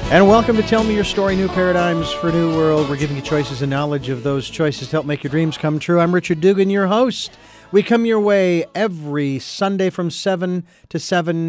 And welcome to Tell Me Your Story, New Paradigms for New World. We're giving you choices and knowledge of those choices to help make your dreams come true. I'm Richard Dugan, your host. We come your way every Sunday from 7 to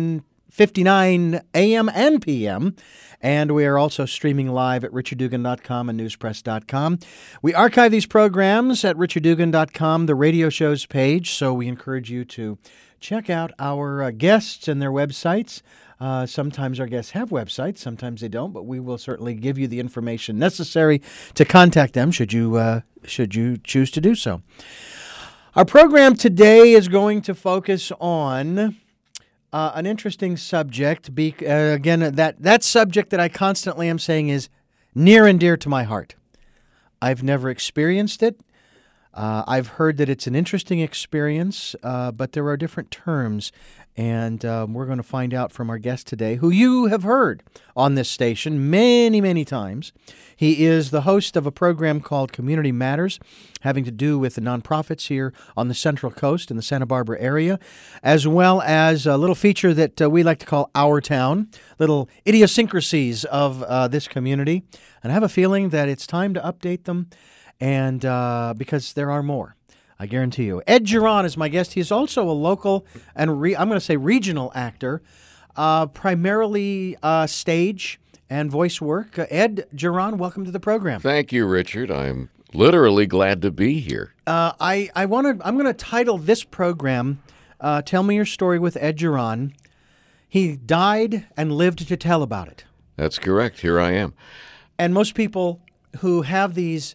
7:59 a.m. and p.m., and we are also streaming live at richarddugan.com and newspress.com. We archive these programs at richarddugan.com, the radio shows page, so we encourage you to check out our guests and their websites. Sometimes our guests have websites, sometimes they don't, but we will certainly give you the information necessary to contact them should you choose to do so. Our program today is going to focus on an interesting subject. Again, that subject that I constantly am saying is near and dear to my heart. I've never experienced it. I've heard that it's an interesting experience, but there are different terms, and we're going to find out from our guest today, who you have heard on this station many, many times. He is the host of a program called Community Matters, having to do with the nonprofits here on the Central Coast in the Santa Barbara area, as well as a little feature that we like to call Our Town, little idiosyncrasies of this community. And I have a feeling that it's time to update them, and because there are more, I guarantee you. Ed Geron is my guest. He is also a local and I'm going to say regional actor, primarily stage and voice work. Ed Geron, welcome to the program. Thank you, Richard. I'm literally glad to be here. I'm going to title this program, Tell Me Your Story with Ed Geron. He died and lived to tell about it. That's correct. Here I am. And most people who have these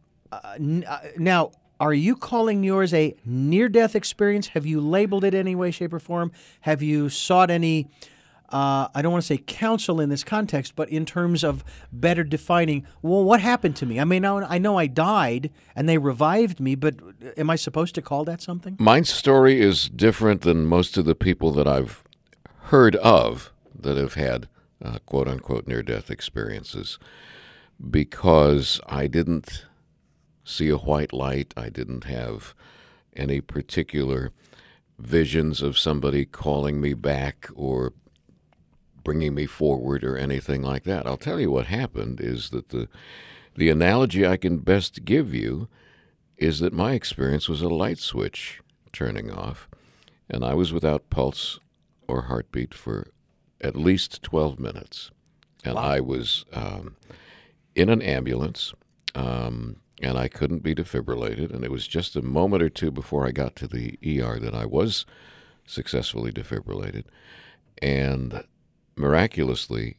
now, are you calling yours a near-death experience? Have you labeled it any way, shape, or form? Have you sought any, I don't want to say counsel in this context, but in terms of better defining, well, what happened to me? I mean, I know I died and they revived me, but am I supposed to call that something? My story is different than most of the people that I've heard of that have had quote-unquote near-death experiences, because I didn't see a white light. I didn't have any particular visions of somebody calling me back or bringing me forward or anything like that. I'll tell you what happened is that the analogy I can best give you is that my experience was a light switch turning off, and I was without pulse or heartbeat for at least 12 minutes. And wow. I was in an ambulance, and I couldn't be defibrillated, and it was just a moment or two before I got to the ER that I was successfully defibrillated, and miraculously,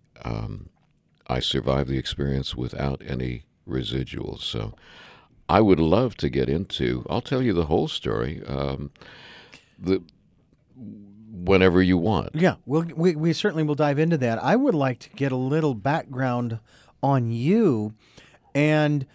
I survived the experience without any residuals. So I would love to get into, I'll tell you the whole story, whenever you want. Yeah, we certainly will dive into that. I would like to get a little background on you and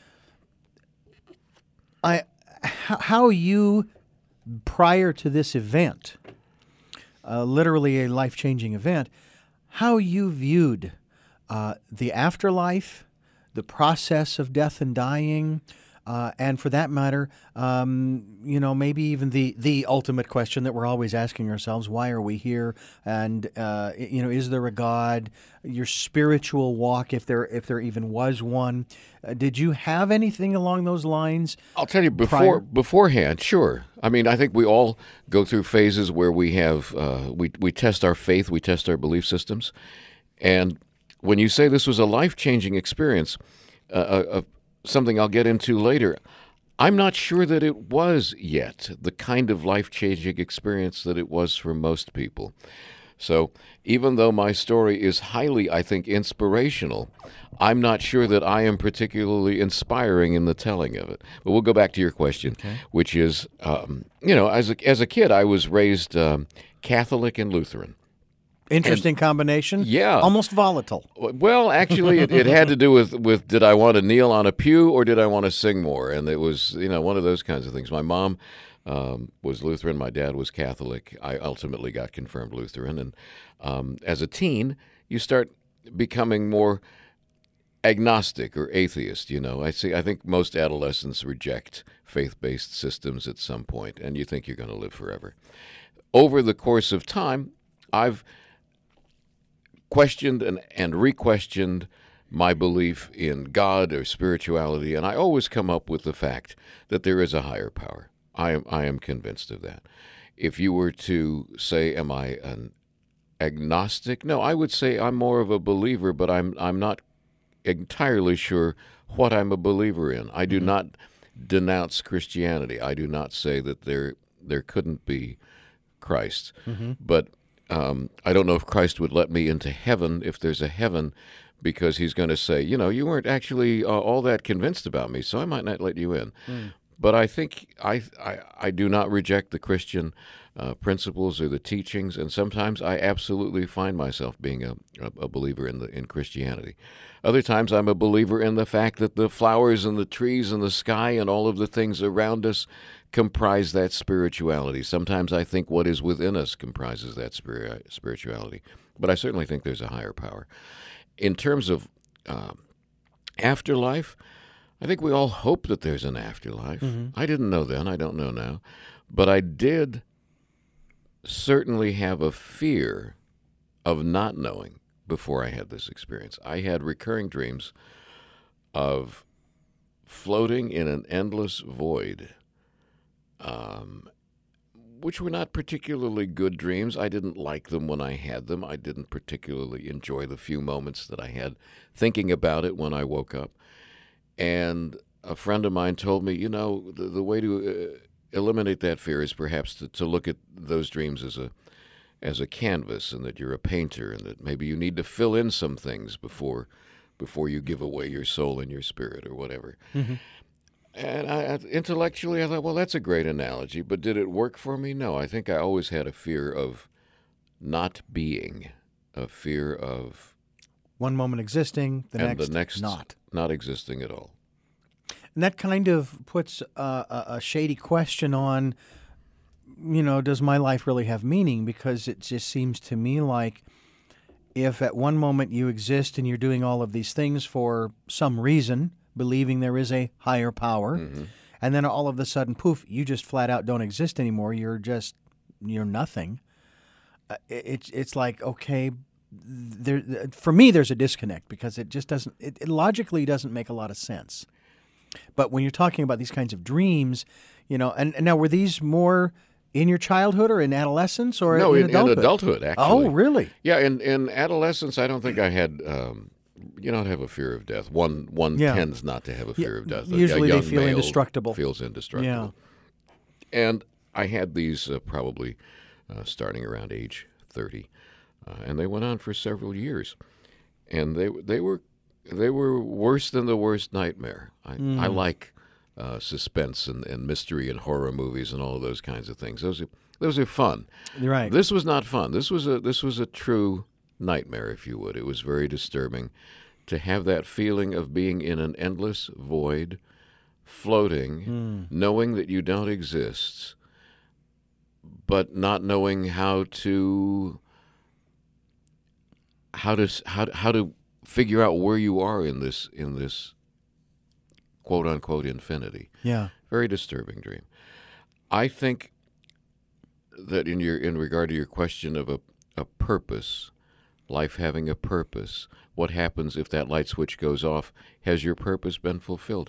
how you, prior to this event, literally a life-changing event, how you viewed the afterlife, the process of death and dying, and for that matter, maybe even the ultimate question that we're always asking ourselves: why are we here? And is there a God? Your spiritual walk, if there even was one. Did you have anything along those lines? I'll tell you beforehand. Sure. I mean, I think we all go through phases where we have we test our faith, we test our belief systems, and when you say this was a life-changing experience, something I'll get into later, I'm not sure that it was yet the kind of life-changing experience that it was for most people. So even though my story is highly, I think, inspirational, I'm not sure that I am particularly inspiring in the telling of it. But we'll go back to your question, okay, which is, as a kid, I was raised Catholic and Lutheran. Interesting combination. Yeah. Almost volatile. Well, actually, it had to do with did I want to kneel on a pew or did I want to sing more? And it was, one of those kinds of things. My mom was Lutheran. My dad was Catholic. I ultimately got confirmed Lutheran. And as a teen, you start becoming more agnostic or atheist. I think most adolescents reject faith-based systems at some point, and you think you're going to live forever. Over the course of time, I've questioned and re-questioned my belief in God or spirituality, and I always come up with the fact that there is a higher power. I am convinced of that. If you were to say, am I an agnostic? No, I would say I'm more of a believer, but I'm not entirely sure what I'm a believer in. I do not denounce Christianity. I do not say that there couldn't be Christ. But I don't know if Christ would let me into heaven if there's a heaven, because he's going to say, you weren't actually all that convinced about me, so I might not let you in. But I think I do not reject the Christian principles or the teachings, and sometimes I absolutely find myself being a believer in Christianity. Other times I'm a believer in the fact that the flowers and the trees and the sky and all of the things around us comprise that spirituality. Sometimes I think what is within us comprises that spirituality. But I certainly think there's a higher power. In terms of afterlife, I think we all hope that there's an afterlife. I didn't know then. I don't know now. But I did certainly have a fear of not knowing before I had this experience. I had recurring dreams of floating in an endless void, which were not particularly good dreams. I didn't like them when I had them. I didn't particularly enjoy the few moments that I had thinking about it when I woke up. And a friend of mine told me, the way to eliminate that fear is perhaps to look at those dreams as a canvas, and that you're a painter, and that maybe you need to fill in some things before you give away your soul and your spirit or whatever. And intellectually, I thought, well, that's a great analogy, but did it work for me? No, I think I always had a fear of not being, a fear of one moment existing, the next not existing at all. And that kind of puts a shady question on, does my life really have meaning? Because it just seems to me like if at one moment you exist and you're doing all of these things for some reason, believing there is a higher power, and then all of a sudden, poof, you just flat out don't exist anymore. You're nothing. It's like, okay, for me, there's a disconnect, because it just doesn't, it logically doesn't make a lot of sense. But when you're talking about these kinds of dreams, and now were these more in your childhood or in adolescence or no, in adulthood? In adulthood, actually. Oh, really? Yeah, in adolescence, I don't think I had. You don't have a fear of death. One tends not to have a fear of death. Usually, a young they feel male indestructible. Feels indestructible. Yeah. And I had these probably starting around age 30, and they went on for several years, and they were worse than the worst nightmare. I like suspense and mystery and horror movies and all of those kinds of things. Those are fun. You're right. This was not fun. This was a true nightmare, if you would. It was very disturbing to have that feeling of being in an endless void, floating, knowing that you don't exist, but not knowing how to figure out where you are in this quote unquote infinity. Yeah. Very disturbing dream. I think that in regard to your question of a purpose, life having a purpose, what happens if that light switch goes off? Has your purpose been fulfilled?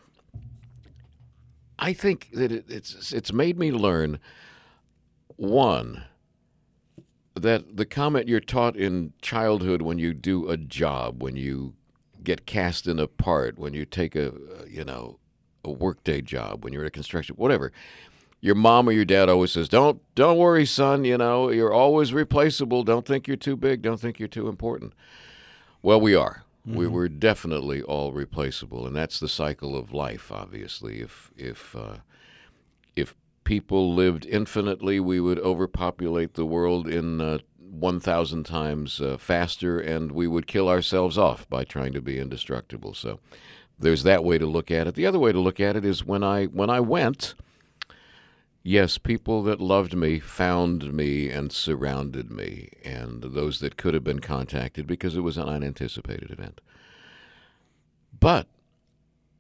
I think that it's made me learn, one, that the comment you're taught in childhood when you do a job, when you get cast in a part, when you take a workday job, when you're at a construction, whatever, your mom or your dad always says, don't worry, son, you're always replaceable. Don't think you're too big. Don't think you're too important. Well, we are. Mm-hmm. We're definitely all replaceable, and that's the cycle of life, obviously. If people lived infinitely, we would overpopulate the world in 1,000 times faster, and we would kill ourselves off by trying to be indestructible. So there's that way to look at it. The other way to look at it is when I went, yes, people that loved me found me and surrounded me, and those that could have been contacted because it was an unanticipated event. But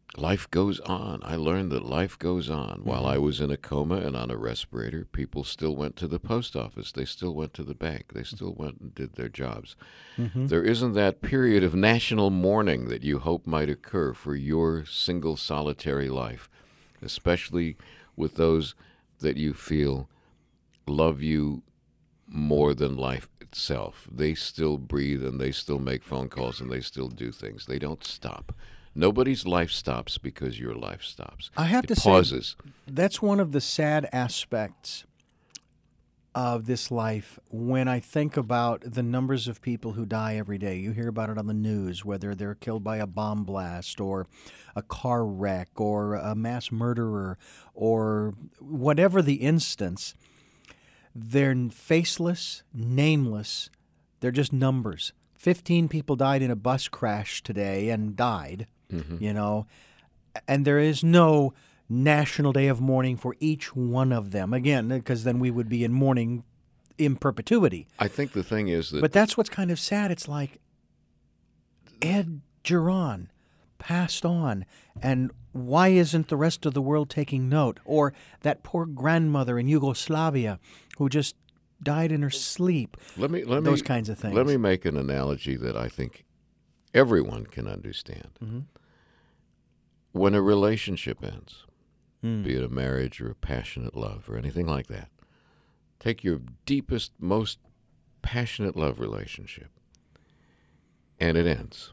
life goes on. I learned that life goes on. While I was in a coma and on a respirator, people still went to the post office. They still went to the bank. They still went and did their jobs. There isn't that period of national mourning that you hope might occur for your single solitary life, especially with those that you feel love you more than life itself. They still breathe and they still make phone calls and they still do things. They don't stop. Nobody's life stops because your life stops. I have it to pauses. say, that's one of the sad aspects of this life when I think about the numbers of people who die every day. You hear about it on the news, whether they're killed by a bomb blast or a car wreck or a mass murderer or whatever the instance. They're faceless, nameless. They're just numbers. 15 people died in a bus crash today and died. You know, and there is no national day of mourning for each one of them. Again, because then we would be in mourning in perpetuity. I think the thing is that... But that's what's kind of sad. It's like Ed Geron passed on, and why isn't the rest of the world taking note? Or that poor grandmother in Yugoslavia who just died in her sleep. Those kinds of things. Let me make an analogy that I think everyone can understand. When a relationship ends, be it a marriage or a passionate love or anything like that, take your deepest, most passionate love relationship, and it ends.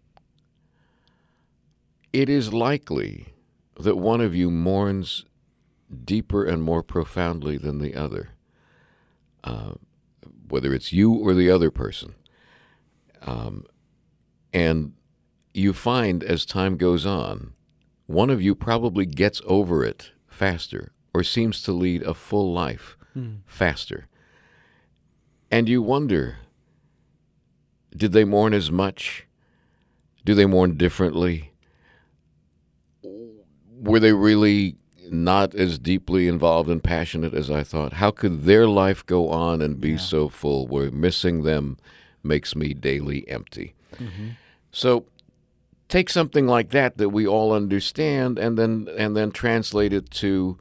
It is likely that one of you mourns deeper and more profoundly than the other, whether it's you or the other person. And you find as time goes on, one of you probably gets over it faster or seems to lead a full life faster. And you wonder, did they mourn as much? Do they mourn differently? Were they really not as deeply involved and passionate as I thought? How could their life go on and be so full where missing them makes me daily empty? So take something like that we all understand and then translate it to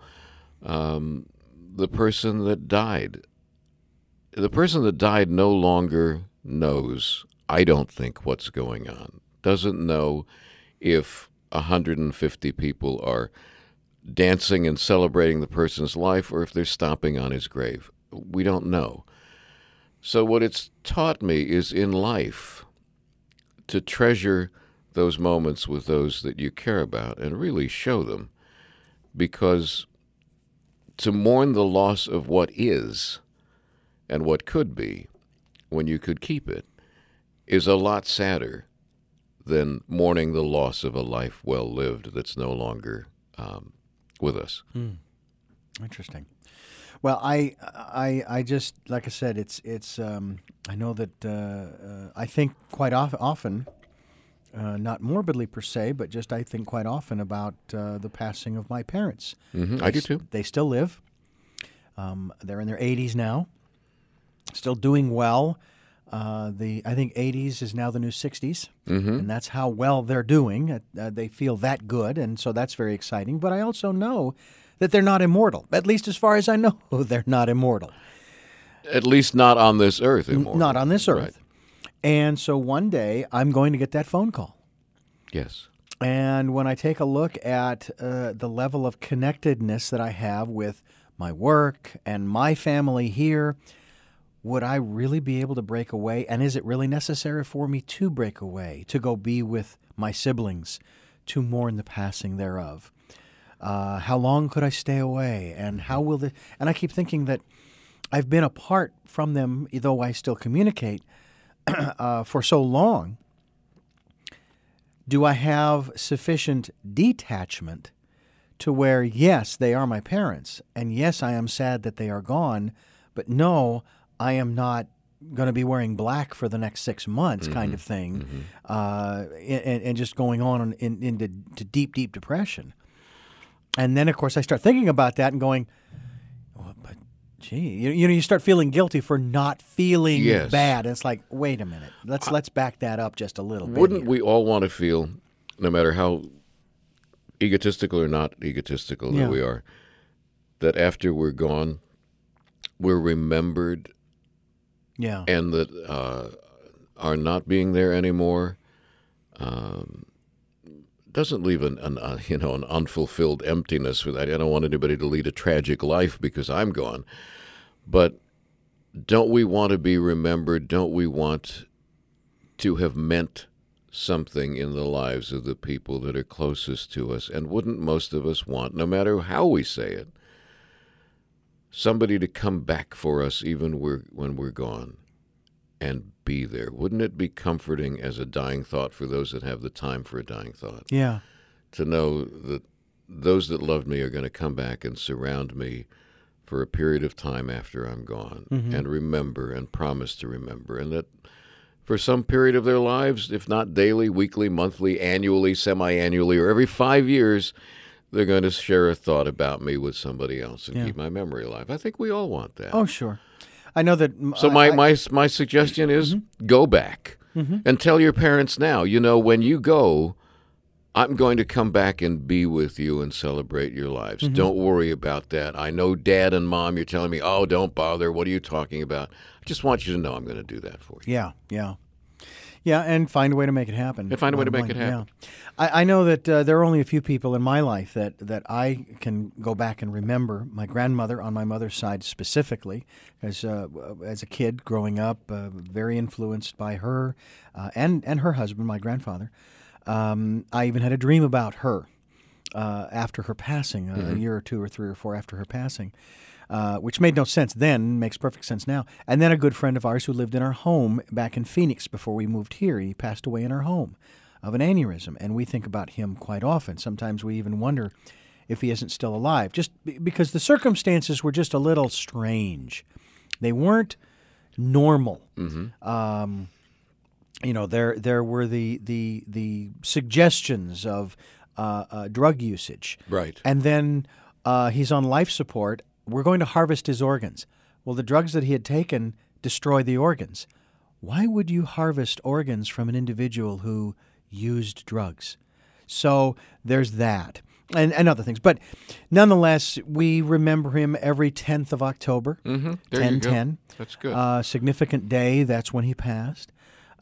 the person that died. The person that died no longer knows, I don't think, what's going on. Doesn't know if 150 people are dancing and celebrating the person's life or if they're stomping on his grave. We don't know. So what it's taught me is in life to treasure those moments with those that you care about and really show them, because to mourn the loss of what is and what could be when you could keep it is a lot sadder than mourning the loss of a life well lived that's no longer with us. Interesting. Well, I just, like I said, it's I know that I think quite often, not morbidly per se, but just I think quite often about the passing of my parents. I do too. They still live. They're in their 80s now, still doing well. I think 80s is now the new 60s, and that's how well they're doing. They feel that good, and so that's very exciting. But I also know that they're not immortal, at least as far as I know, they're not immortal. At least not on this earth immortal. Not on this earth. Right. And so one day I'm going to get that phone call. Yes. And when I take a look at the level of connectedness that I have with my work and my family here, would I really be able to break away? And is it really necessary for me to break away, to go be with my siblings, to mourn the passing thereof? How long could I stay away? And how will the? And I keep thinking that I've been apart from them, though I still communicate for so long. Do I have sufficient detachment to where, yes, they are my parents, and yes, I am sad that they are gone, but no, I am not going to be wearing black for the next 6 months, kind of thing, and just going on into deep, deep depression. And then, of course, I start thinking about that and going, oh, but gee, you start feeling guilty for not feeling bad. And it's like, wait a minute, let's back that up just a little bit. Wouldn't here. we all want to feel, no matter how egotistical or not egotistical Yeah. that we are, that after we're gone, we're remembered, Yeah. and that our not being there anymore doesn't leave an unfulfilled emptiness. With that, I don't want anybody to lead a tragic life because I'm gone. But don't we want to be remembered? Don't we want to have meant something in the lives of the people that are closest to us? And wouldn't most of us want, no matter how we say it, somebody to come back for us even when we're gone and be there? Wouldn't it be comforting as a dying thought for those that have the time for a dying thought? Yeah. To know that those that loved me are going to come back and surround me for a period of time after I'm gone, and remember and promise to remember, and that for some period of their lives, if not daily, weekly, monthly, annually, semi-annually, or every 5 years, they're going to share a thought about me with somebody else and keep my memory alive. I think we all want that. Oh, sure. I know that. So my suggestion is go back and tell your parents now, when you go, I'm going to come back and be with you and celebrate your lives. Don't worry about that. I know Dad and Mom, you're telling me, oh, don't bother. What are you talking about? I just want you to know I'm going to do that for you. Yeah, yeah. Yeah, and find a way to make it happen. And find a way to make it happen. Yeah. I know that there are only a few people in my life that I can go back and remember. My grandmother, on my mother's side specifically, as a kid growing up, very influenced by her and her husband, my grandfather. I even had a dream about her after her passing, a year or two or three or four after her passing. Which made no sense then, makes perfect sense now. And then a good friend of ours who lived in our home back in Phoenix before we moved here, he passed away in our home of an aneurysm. And we think about him quite often. Sometimes we even wonder if he isn't still alive, just because the circumstances were just a little strange. They weren't normal. There were the suggestions of drug usage. Right. And then he's on life support. We're going to harvest his organs. Well, the drugs that he had taken destroy the organs. Why would you harvest organs from an individual who used drugs? So there's that and other things. But nonetheless, we remember him every 10th of October, 10/10. That's good. Significant day. That's when he passed.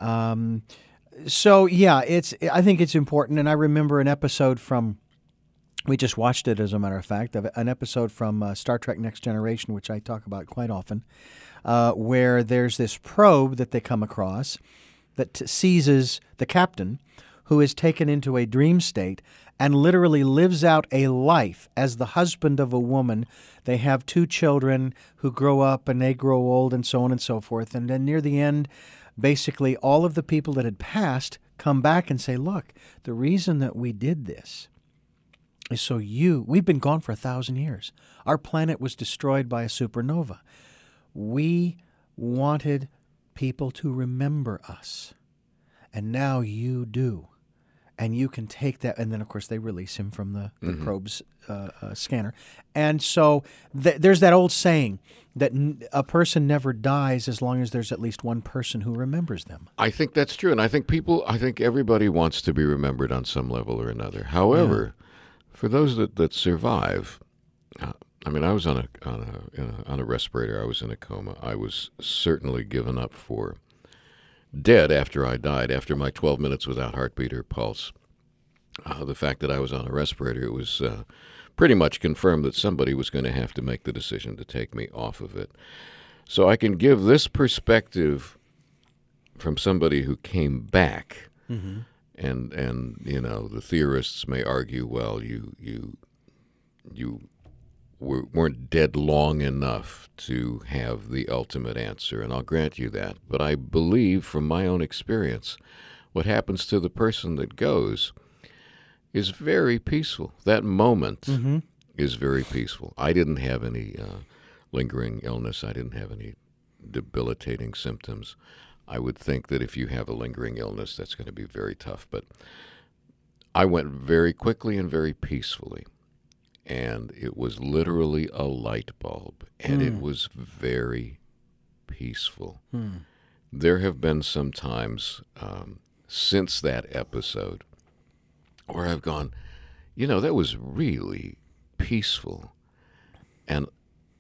So, yeah, I think it's important. And I remember an episode from... We just watched it, as a matter of fact, an episode from Star Trek Next Generation, which I talk about quite often, where there's this probe that they come across that seizes the captain, who is taken into a dream state and literally lives out a life as the husband of a woman. They have 2 children who grow up and they grow old and so on and so forth. And then near the end, basically all of the people that had passed come back and say, look, the reason that we did this is so we've been gone for 1,000 years. Our planet was destroyed by a supernova. We wanted people to remember us. And now you do. And you can take that. And then, of course, they release him from the probe's scanner. And so there's that old saying that a person never dies as long as there's at least one person who remembers them. I think that's true. And I think everybody wants to be remembered on some level or another. However... Yeah. For those that survive, I was on a respirator. I was in a coma. I was certainly given up for dead after I died. After my 12 minutes without heartbeat or pulse, the fact that I was on a respirator, it was pretty much confirmed that somebody was going to have to make the decision to take me off of it. So I can give this perspective from somebody who came back. Mm-hmm. And the theorists may argue, well, you weren't dead long enough to have the ultimate answer, and I'll grant you that. But I believe, from my own experience, what happens to the person that goes is very peaceful. That moment is very peaceful. I didn't have any lingering illness. I didn't have any debilitating symptoms. I would think that if you have a lingering illness, that's going to be very tough. But I went very quickly and very peacefully. And it was literally a light bulb. And it was very peaceful. There have been some times since that episode where I've gone, that was really peaceful and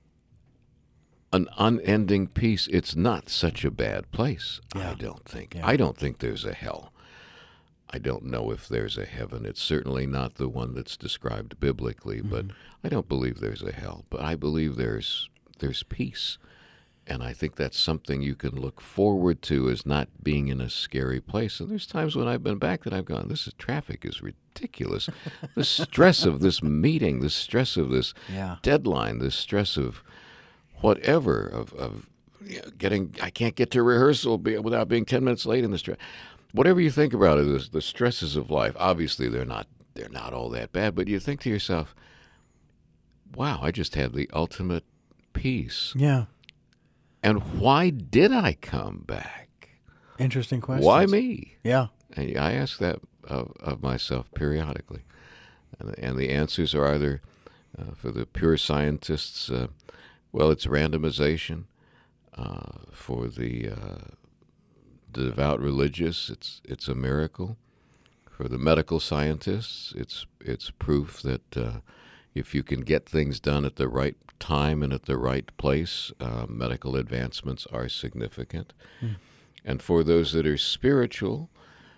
an unending peace. It's not such a bad place, Yeah. I don't think. Yeah. I don't think there's a hell. I don't know if there's a heaven. It's certainly not the one that's described biblically, but I don't believe there's a hell. But I believe there's peace. And I think that's something you can look forward to as not being in a scary place. And there's times when I've been back that I've gone, traffic is ridiculous. The stress of this meeting, the stress of this Yeah. deadline, the stress of whatever, of I can't get to rehearsal without being 10 minutes late in the stress. Whatever you think about it, the stresses of life, obviously they're not all that bad, but you think to yourself, wow, I just had the ultimate peace. Yeah. And why did I come back? Interesting question. Why me? Yeah. And I ask that of myself periodically. And the answers are either, for the pure scientists, it's randomization. For the devout religious, it's a miracle. For the medical scientists, it's proof that if you can get things done at the right time and at the right place, medical advancements are significant. And for those that are spiritual,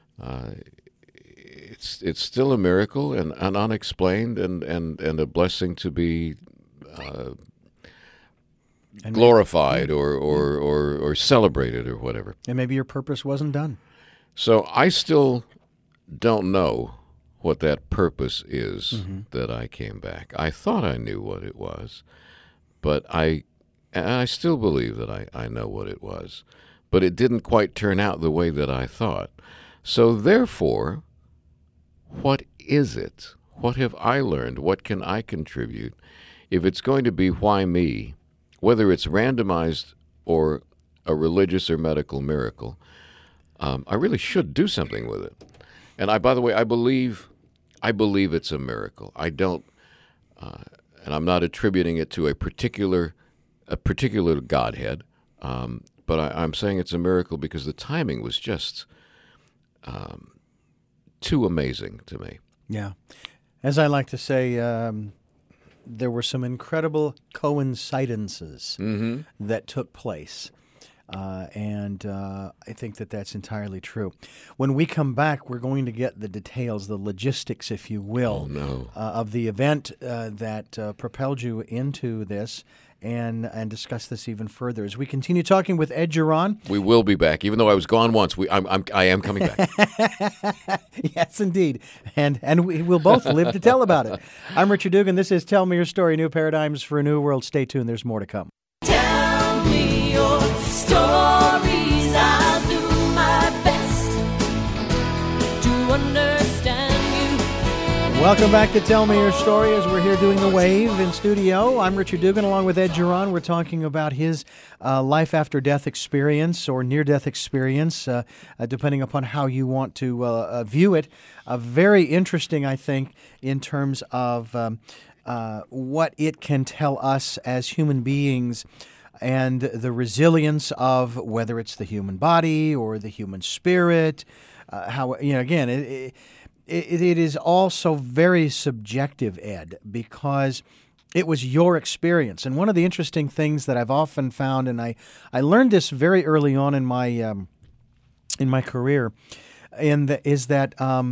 it's still a miracle and unexplained and a blessing to be glorified or celebrated or whatever. And maybe your purpose wasn't done. So I still don't know what that purpose is that I came back. I thought I knew what it was, but I still believe that I know what it was. But it didn't quite turn out the way that I thought. So therefore, what is it? What have I learned? What can I contribute? If it's going to be why me, whether it's randomized or a religious or medical miracle, I really should do something with it. And by the way, I believe it's a miracle. I don't, and I'm not attributing it to a particular Godhead, but I'm saying it's a miracle because the timing was just too amazing to me. Yeah. As I like to say, there were some incredible coincidences that took place. And I think that's entirely true. When we come back, we're going to get the details, the logistics, if you will, of the event that propelled you into this, and discuss this even further as we continue talking with Ed Geron. We will be back, even though I was gone once. I am coming back. Yes, indeed, and we will both live to tell about it. I'm Richard Dugan. This is Tell Me Your Story: New Paradigms for a New World. Stay tuned. There's more to come. Tell me your stories. I'll do my best to understand you. Welcome back to Tell Me Your Story as we're here doing The Wave in studio. I'm Richard Dugan along with Ed Geron. We're talking about his life after death experience or near-death experience, depending upon how you want to view it. Very interesting, I think, in terms of what it can tell us as human beings and the resilience of whether it's the human body or the human spirit. Again, it is also very subjective, Ed, because it was your experience. And one of the interesting things that I've often found, and I learned this very early on in my career, is that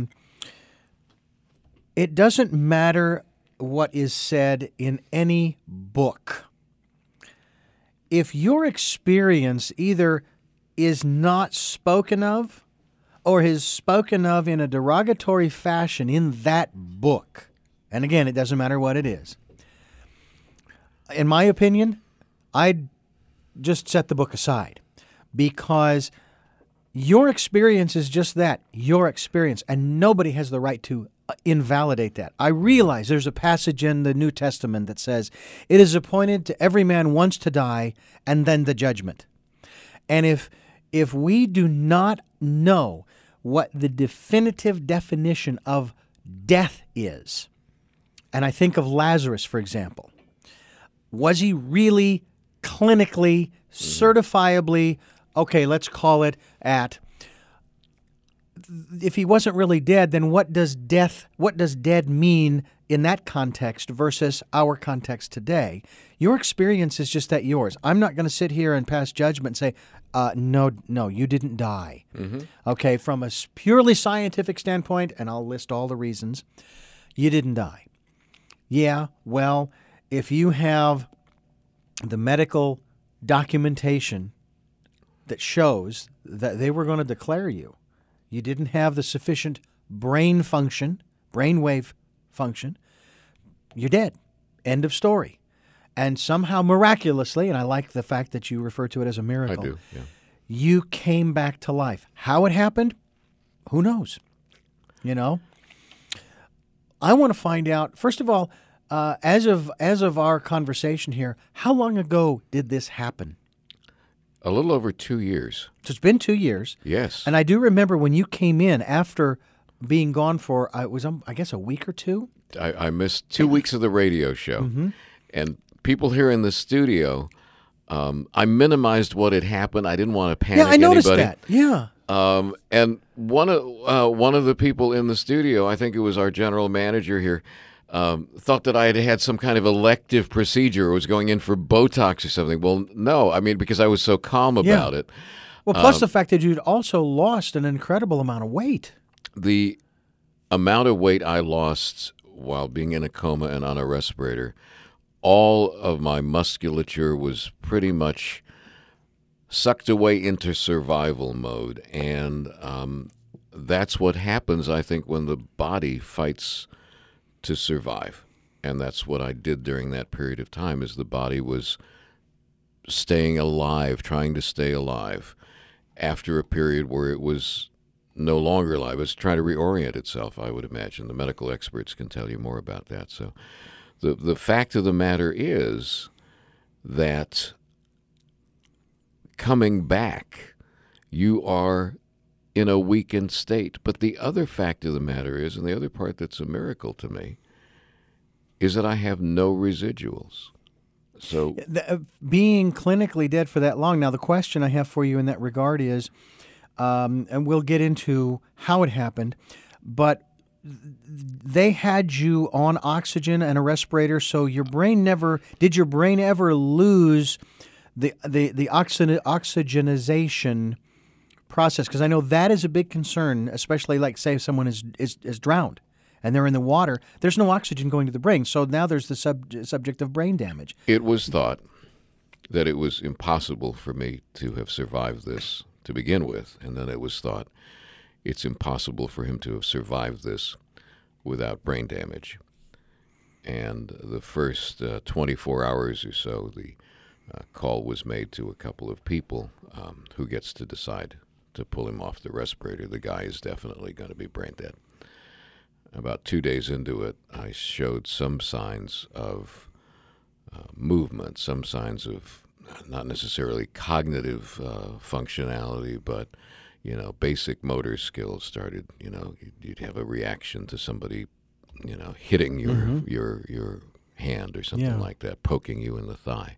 it doesn't matter what is said in any book. If your experience either is not spoken of or is spoken of in a derogatory fashion in that book, and again, it doesn't matter what it is, in my opinion, I'd just set the book aside because your experience is just that, your experience, and nobody has the right to invalidate that. I realize there's a passage in the New Testament that says, "It is appointed to every man once to die, and then the judgment." And if we do not know what the definitive definition of death is, and I think of Lazarus, for example, was he really clinically, certifiably, okay, let's call it at if he wasn't really dead, then what does dead mean in that context versus our context today? Your experience is just that yours. I'm not going to sit here and pass judgment and say, no, you didn't die. Okay, from a purely scientific standpoint, and I'll list all the reasons, you didn't die. Yeah, well, if you have the medical documentation that shows that they were going to declare you didn't have the sufficient brainwave function, you're dead. End of story. And somehow miraculously, and I like the fact that you refer to it as a miracle, I do, yeah. You came back to life. How it happened, who knows? You know? I want to find out, first of all, as of our conversation here, how long ago did this happen? A little over 2 years. So it's been 2 years. Yes. And I do remember when you came in after being gone for, I guess, a week or two. I missed 2 weeks of the radio show. And people here in the studio, I minimized what had happened. I didn't want to panic Yeah, I noticed anybody. that. Yeah. And one of the people in the studio, I think it was our general manager here, thought that I had had some kind of elective procedure or was going in for Botox or something. Well, no, I mean, because I was so calm about it. Well, plus the fact that you'd also lost an incredible amount of weight. The amount of weight I lost while being in a coma and on a respirator, all of my musculature was pretty much sucked away into survival mode. And that's what happens, I think, when the body fights to survive. And that's what I did during that period of time, is the body was staying alive, trying to stay alive after a period where it was no longer alive. It was trying to reorient itself, I would imagine. The medical experts can tell you more about that. So the fact of the matter is that coming back, you are in a weakened state. But the other fact of the matter is, and the other part that's a miracle to me, is that I have no residuals. So Being clinically dead for that long. Now, the question I have for you in that regard is, and we'll get into how it happened, but they had you on oxygen and a respirator, so your brain did your brain ever lose the oxygenization process? Because I know that is a big concern, especially like, say, if someone is drowned and they're in the water, there's no oxygen going to the brain. So now there's the subject of brain damage. it was thought that it was impossible for me to have survived this to begin with, and then it was thought it's impossible for him to have survived this without brain damage. And the first 24 hours or so, the call was made to a couple of people who gets to decide to pull him off the respirator. The guy is definitely going to be brain dead. About 2 days into it, I showed some signs of movement, some signs of not necessarily cognitive functionality, but basic motor skills started. You'd have a reaction to somebody, hitting your hand or something like that, poking you in the thigh.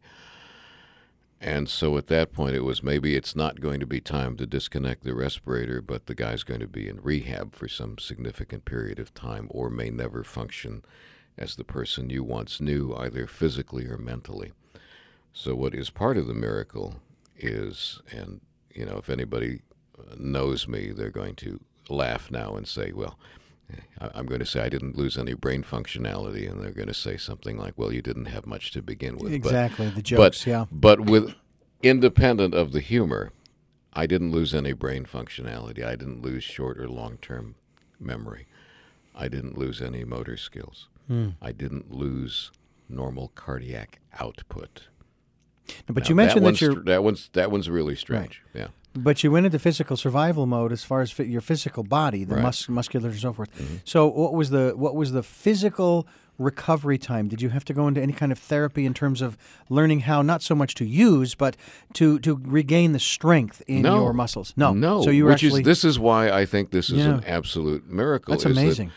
And so at that point, it was maybe it's not going to be time to disconnect the respirator, but the guy's going to be in rehab for some significant period of time, or may never function as the person you once knew, either physically or mentally. So what is part of the miracle is, and if anybody knows me, they're going to laugh now and say, well, I'm going to say I didn't lose any brain functionality, and they're going to say something like, well, you didn't have much to begin with. Exactly, the jokes, yeah. But with independent of the humor, I didn't lose any brain functionality. I didn't lose short or long-term memory. I didn't lose any motor skills. I didn't lose normal cardiac output. But you mentioned that one's really strange. Right. Yeah. But you went into physical survival mode as far as your physical body, the muscular and so forth. Mm-hmm. So what was the physical recovery time? Did you have to go into any kind of therapy in terms of learning how not so much to use, but to regain the strength in your muscles? No. So you were this is why I think this is an absolute miracle. That's amazing.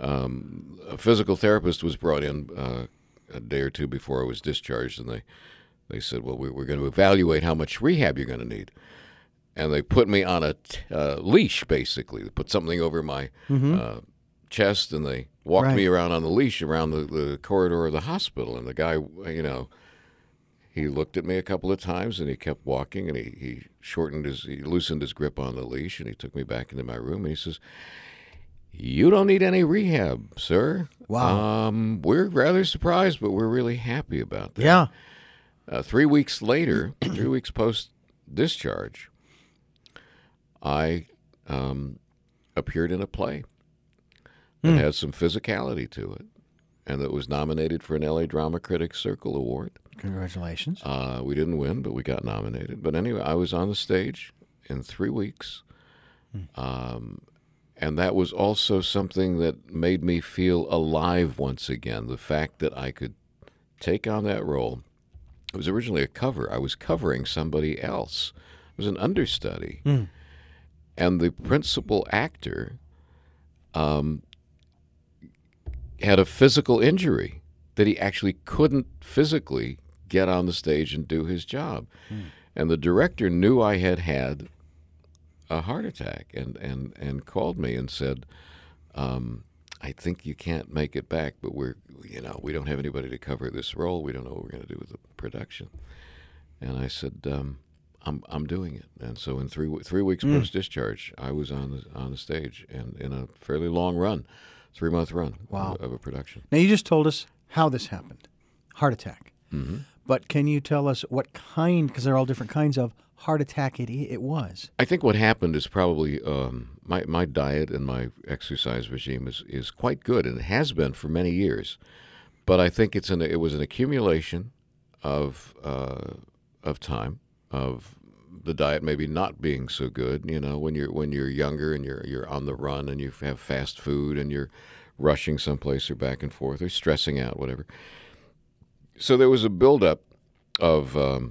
A physical therapist was brought in a day or two before I was discharged, and they said, well, we're going to evaluate how much rehab you're going to need. and they put me on a leash, basically. They put something over my chest, and they walked me around on the leash around the corridor of the hospital. And the guy, he looked at me a couple of times, and he kept walking, and he loosened his grip on the leash, and he took me back into my room, and he says, "You don't need any rehab, sir." Wow. We're rather surprised, but we're really happy about that. Yeah. 3 weeks later, 3 weeks post-discharge, I appeared in a play that had some physicality to it, and that was nominated for an LA Drama Critics Circle Award. Congratulations. We didn't win, but we got nominated. But anyway, I was on the stage in 3 weeks, and that was also something that made me feel alive once again. The fact that I could take on that role. It was originally a cover. I was covering somebody else. It was an understudy. And the principal actor had a physical injury that he actually couldn't physically get on the stage and do his job. And the director knew I had had a heart attack and called me and said, "I think you can't make it back, but we don't have anybody to cover this role. We don't know what we're going to do with the production." And I said, "I'm doing it." And so in 3 weeks post discharge, I was on the stage, and in a fairly long run, 3-month run of a production. Now, you just told us how this happened, heart attack. But can you tell us what kind, because there are all different kinds of heart attack it was? I think what happened is probably my diet and my exercise regime is quite good, and it has been for many years. But I think it was an accumulation of time, of the diet maybe not being so good. When you're younger and you're on the run and you have fast food and you're rushing someplace or back and forth or stressing out, whatever. So there was a buildup of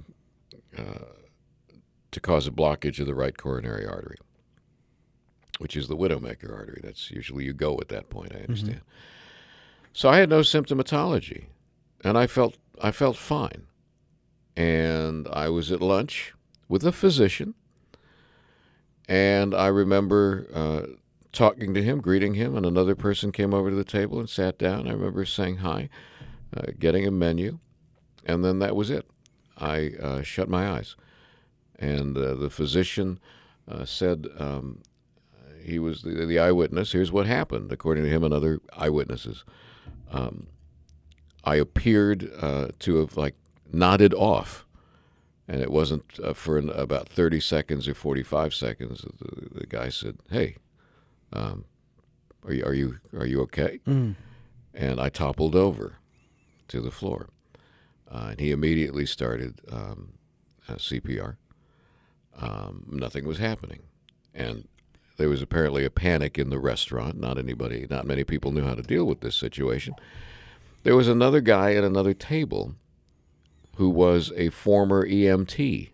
to cause a blockage of the right coronary artery, which is the widowmaker artery. That's usually you go at that point, I understand. So I had no symptomatology, and I felt fine. And I was at lunch with a physician, and I remember talking to him, greeting him, and another person came over to the table and sat down. I remember saying hi, getting a menu, and then that was it. I shut my eyes. And the physician said he was the eyewitness. Here's what happened, according to him and other eyewitnesses. I appeared to have nodded off, and it wasn't for about 30 seconds or 45 seconds. The guy said, "Hey, are you okay?" And I toppled over to the floor, and he immediately started CPR. Nothing was happening, and there was apparently a panic in the restaurant. Not many people knew how to deal with this situation. There was another guy at another table who was a former EMT,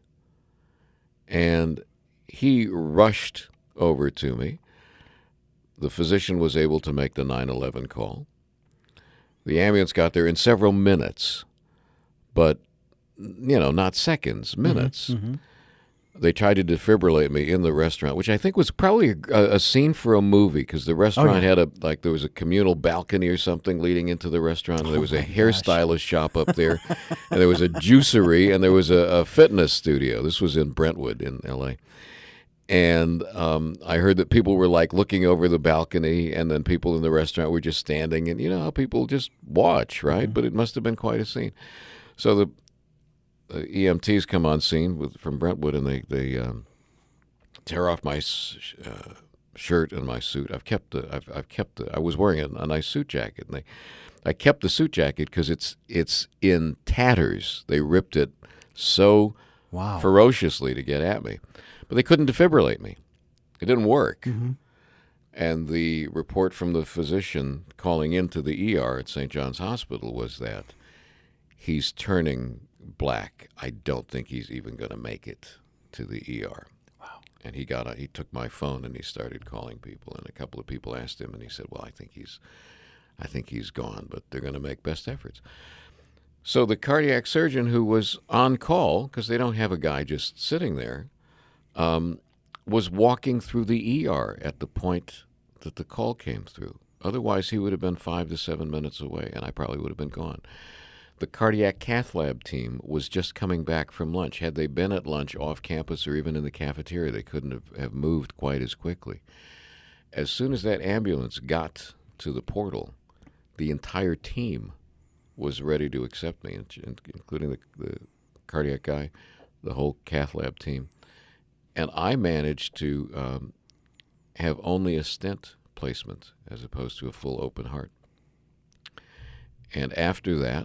and he rushed over to me. The physician was able to make the 911 call. The ambulance got there in several minutes, but not seconds, minutes. They tried to defibrillate me in the restaurant, which I think was probably a scene for a movie, because the restaurant had there was a communal balcony or something leading into the restaurant. And there was a hairstylist shop up there, and there was a juicery, and there was a fitness studio. This was in Brentwood in L.A. And I heard that people were looking over the balcony, and then people in the restaurant were just standing, and how people just watch, right? But it must have been quite a scene. So the EMTs come on scene from Brentwood, and they tear off my shirt and my suit. I was wearing a nice suit jacket, and I kept the suit jacket because it's in tatters. They ripped it so ferociously to get at me, but they couldn't defibrillate me. It didn't work. And the report from the physician calling into the ER at St. John's Hospital was that he's turning black. I don't think he's even going to make it to the ER. Wow. And he took my phone and he started calling people, and a couple of people asked him, and he said, "Well, I think he's gone, but they're going to make best efforts." So the cardiac surgeon, who was on call, because they don't have a guy just sitting there, was walking through the ER at the point that the call came through. Otherwise, he would have been 5 to 7 minutes away, and I probably would have been gone. The cardiac cath lab team was just coming back from lunch. Had they been at lunch off campus or even in the cafeteria, they couldn't have moved quite as quickly. As soon as that ambulance got to the portal, the entire team was ready to accept me, including the cardiac guy, the whole cath lab team. And I managed to have only a stent placement as opposed to a full open heart. And after that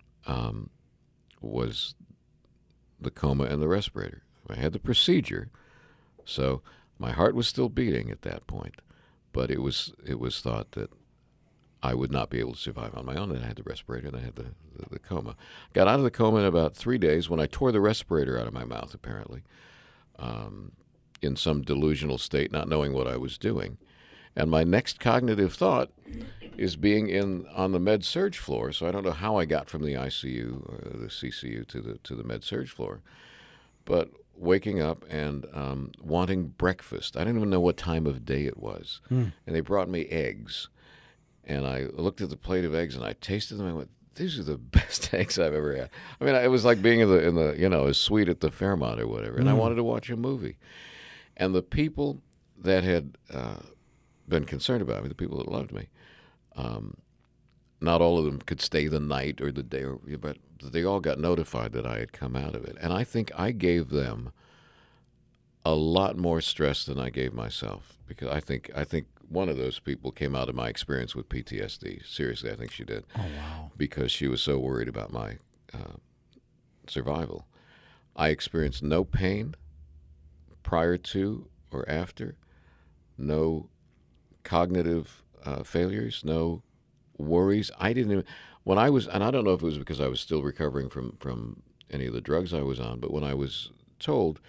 was the coma and the respirator. I had the procedure, so my heart was still beating at that point, but it was thought that I would not be able to survive on my own. And I had the respirator, and I had the coma. Got out of the coma in about 3 days when I tore the respirator out of my mouth, apparently, in some delusional state, not knowing what I was doing. And my next cognitive thought is being on the med-surg floor, so I don't know how I got from the ICU or the CCU to the med-surg floor, but waking up and wanting breakfast. I didn't even know what time of day it was. And they brought me eggs. And I looked at the plate of eggs and I tasted them and I went, these are the best eggs I've ever had. I mean, it was like being in the a suite at the Fairmont or whatever. And I wanted to watch a movie. And the people that had been concerned about me, the people that loved me, not all of them could stay the night or the day, but they all got notified that I had come out of it. And I think I gave them a lot more stress than I gave myself, because I think one of those people came out of my experience with PTSD. Seriously, I think she did. Oh, wow. Because she was so worried about my survival. I experienced no pain prior to or after, no cognitive failures, no worries. I didn't even, when I was, and I don't know if it was because I was still recovering from any of the drugs I was on, but when I was told,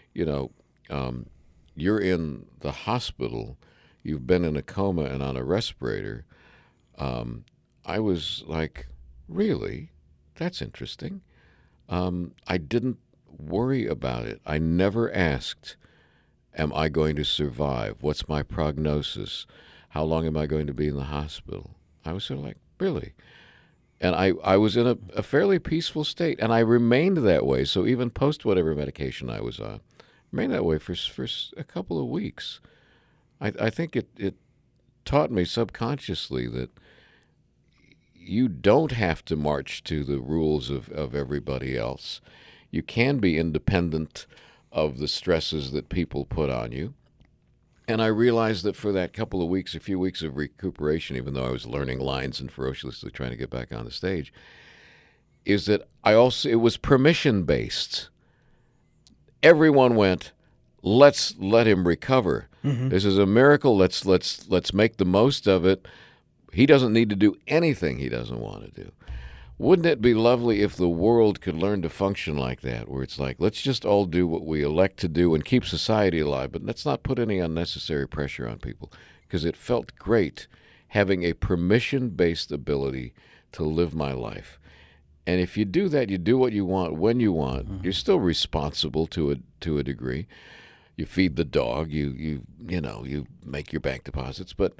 you're in the hospital, you've been in a coma and on a respirator, I was like, really? That's interesting. I didn't worry about it. I never asked, am I going to survive? What's my prognosis? How long am I going to be in the hospital? I was sort of like, really? And I was in a fairly peaceful state, and I remained that way. So even post whatever medication I was on, remained that way for a couple of weeks. I think it taught me subconsciously that you don't have to march to the rules of everybody else. You can be independent of the stresses that people put on you. And I realized that for that couple of weeks, a few weeks of recuperation, even though I was learning lines and ferociously trying to get back on the stage, is that it was permission-based. Everyone went, let's let him recover. Mm-hmm. This is a miracle. Let's make the most of it. He doesn't need to do anything he doesn't want to do. Wouldn't it be lovely if the world could learn to function like that, where it's like, let's just all do what we elect to do and keep society alive, but let's not put any unnecessary pressure on people, because it felt great having a permission-based ability to live my life. And if you do that, you do what you want when you want. Mm-hmm. You're still responsible to a degree. You feed the dog, you make your bank deposits, but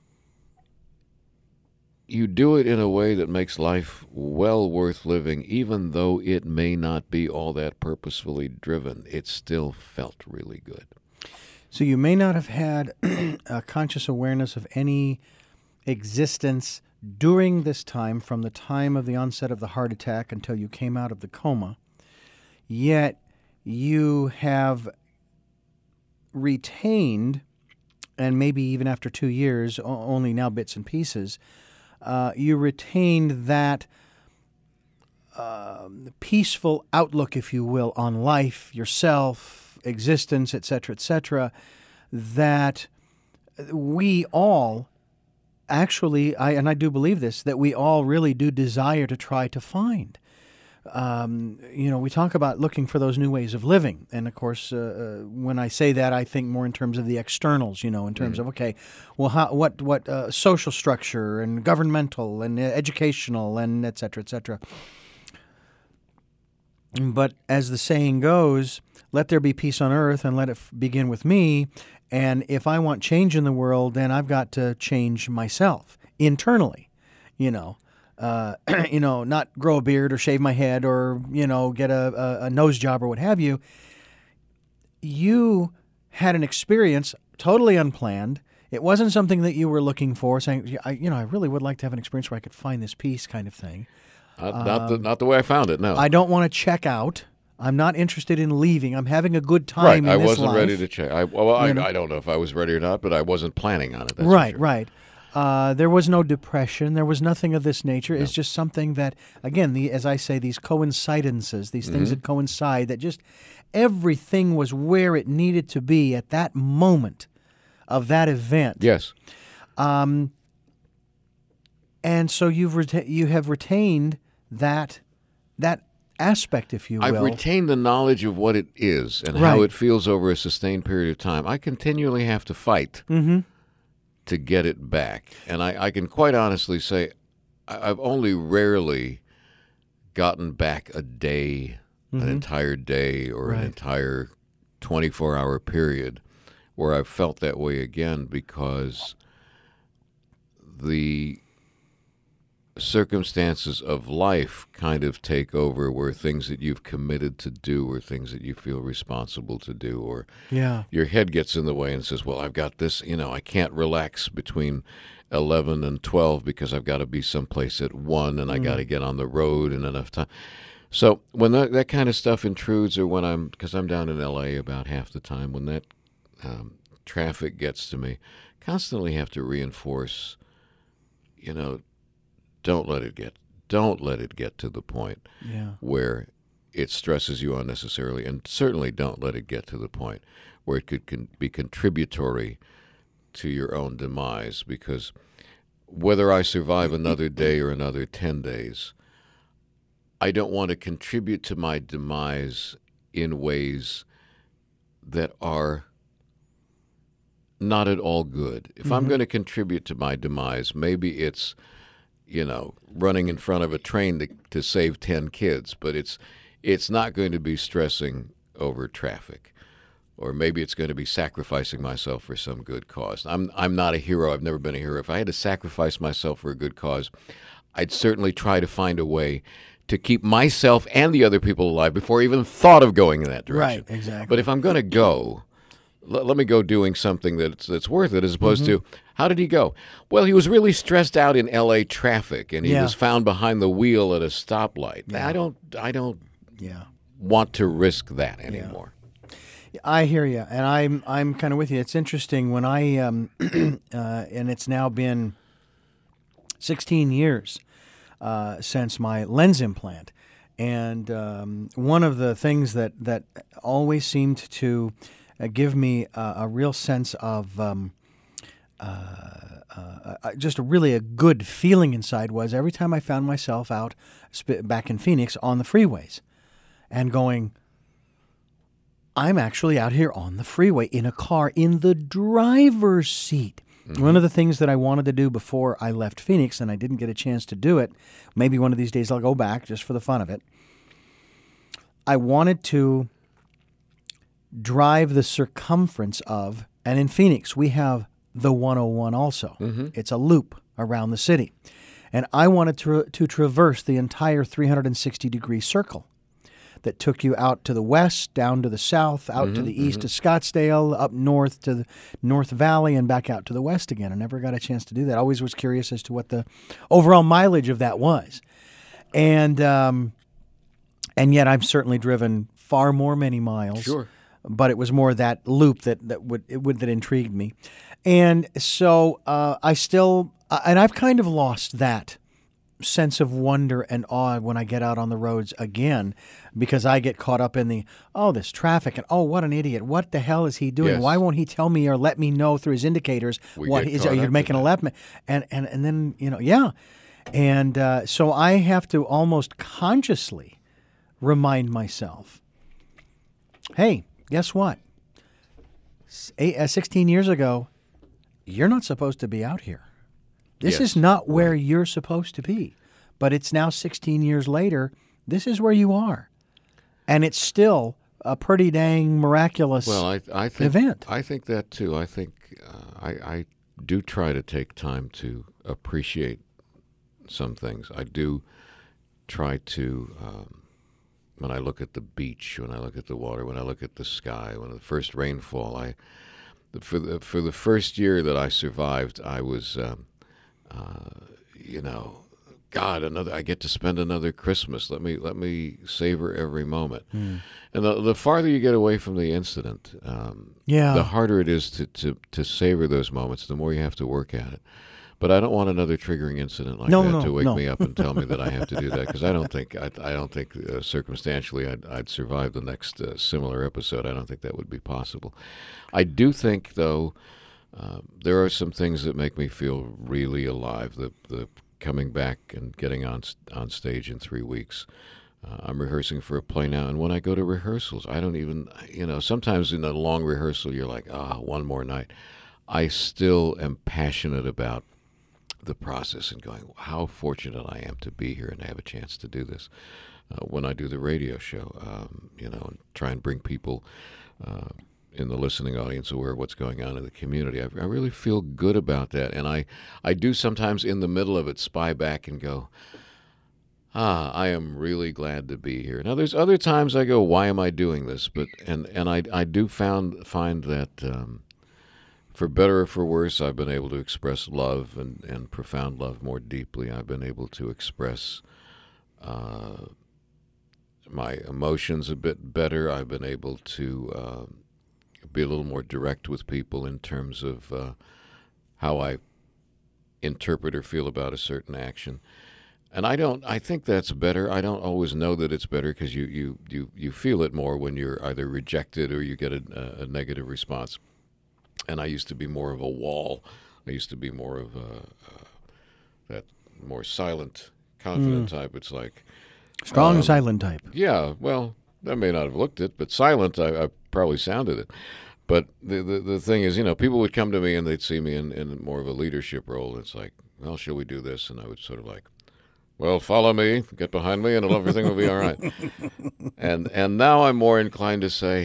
you do it in a way that makes life well worth living, even though it may not be all that purposefully driven. It still felt really good. So you may not have had a conscious awareness of any existence during this time, from the time of the onset of the heart attack until you came out of the coma, yet you have retained, and maybe even after 2 years, only now bits and pieces, you retained that peaceful outlook, if you will, on life, yourself, existence, etc., that we all actually, I do believe this, that we all really do desire to try to find. We talk about looking for those new ways of living. And, of course, when I say that, I think more in terms of the externals, in terms of, okay, well, what social structure and governmental and educational and et cetera, et cetera. But as the saying goes, let there be peace on earth and let it begin with me. And if I want change in the world, then I've got to change myself internally, you know. Not grow a beard or shave my head or, get a nose job or what have you. You had an experience totally unplanned. It wasn't something that you were looking for, saying, I really would like to have an experience where I could find this peace kind of thing. Not the way I found it, no. I don't want to check out. I'm not interested in leaving. I'm having a good time in this life. I wasn't ready to check. I don't know if I was ready or not, but I wasn't planning on it. That's right, for sure. right. There was no depression. There was nothing of this nature. No. It's just something that, again, as I say, these coincidences, these things that coincide, that just everything was where it needed to be at that moment of that event. Yes. And so you have retained that aspect, if you will. I've retained the knowledge of what it is and how it feels over a sustained period of time. I continually have to fight to get it back. And I can quite honestly say I've only rarely gotten back a day, an entire day, or an entire 24-hour period where I've felt that way again, because the circumstances of life kind of take over, where things that you've committed to do or things that you feel responsible to do, or your head gets in the way and says, well, I've got this, I can't relax between 11 and 12 because I've got to be someplace at 1 and I got to get on the road in enough time. So when that kind of stuff intrudes, or because I'm down in L.A. about half the time, when that traffic gets to me, constantly have to reinforce, don't let it get to the point where it stresses you unnecessarily, and certainly don't let it get to the point where it could be contributory to your own demise, because whether I survive another day or another 10 days, I don't want to contribute to my demise in ways that are not at all good. If I'm going to contribute to my demise, maybe it's running in front of a train to save 10 kids, but it's not going to be stressing over traffic. Or maybe it's going to be sacrificing myself for some good cause. I'm not a hero. I've never been a hero. If I had to sacrifice myself for a good cause, I'd certainly try to find a way to keep myself and the other people alive before I even thought of going in that direction. Right, exactly. But if I'm going to go, let me go doing something that's worth it, as opposed to, how did he go? Well, he was really stressed out in L.A. traffic, and he was found behind the wheel at a stoplight. Yeah. I don't want to risk that anymore. I hear you, and I'm kind of with you. It's interesting when I and it's now been 16 years since my lens implant, and one of the things that always seemed to give me a real sense of just a good feeling inside was every time I found myself out back in Phoenix on the freeways and going, I'm actually out here on the freeway in a car in the driver's seat. One of the things that I wanted to do before I left Phoenix, and I didn't get a chance to do it, maybe one of these days I'll go back just for the fun of it, I wanted to drive the circumference of, and in Phoenix we have the 101 also. It's a loop around the city. And I wanted to traverse the entire 360-degree circle that took you out to the west, down to the south, out to the east to Scottsdale, up north to the North Valley, and back out to the west again. I never got a chance to do that. I always was curious as to what the overall mileage of that was. And yet I've certainly driven far more many miles. Sure. But it was more that loop that intrigued me. And so I still, and I've kind of lost that sense of wonder and awe when I get out on the roads again, because I get caught up in this traffic, and what an idiot. What the hell is he doing? Yes. Why won't he tell me or let me know through his indicators are you making a left? And then, And so I have to almost consciously remind myself, hey, guess what? 16 years ago, you're not supposed to be out here. This is not where you're supposed to be. But it's now 16 years later, this is where you are. and it's still a pretty dang miraculous Well, I think event. I think that too. I think I do try to take time to appreciate some things. I do try to when I look at the beach, when I look at the water, when I look at the sky, when the first rainfall. For the first year that I survived, I was, God, I get to spend another Christmas. Let me savor every moment. And the farther you get away from the incident, the harder it is to savor those moments. The more you have to work at it. But I don't want another triggering incident like that to wake me up and tell me that I have to do that, because I don't think circumstantially I'd survive the next similar episode. I don't think that would be possible. I do think, though, there are some things that make me feel really alive. The coming back and getting on stage in 3 weeks. I'm rehearsing for a play now, and when I go to rehearsals, I don't even, sometimes in a long rehearsal you're like, one more night. I still am passionate about the process and going, how fortunate I am to be here and have a chance to do this. When I do the radio show, and try and bring people in the listening audience aware of what's going on in the community, I really feel good about that. And I do sometimes in the middle of it spy back and go, I am really glad to be here. Now, there's other times I go, why am I doing this? But and I do find that for better or for worse, I've been able to express love and profound love more deeply. I've been able to express my emotions a bit better. I've been able to be a little more direct with people in terms of how I interpret or feel about a certain action. And I think that's better. I don't always know that it's better, because you feel it more when you're either rejected or you get a negative response. And I used to be more of a wall. I used to be more of that more silent, confident type. It's like strong, silent type. Yeah, well, I may not have looked it, but silent, I probably sounded it. But the thing is, people would come to me and they'd see me in more of a leadership role. It's like, well, shall we do this? And I would sort of like, well, follow me, get behind me, and everything will be all right. And now I'm more inclined to say,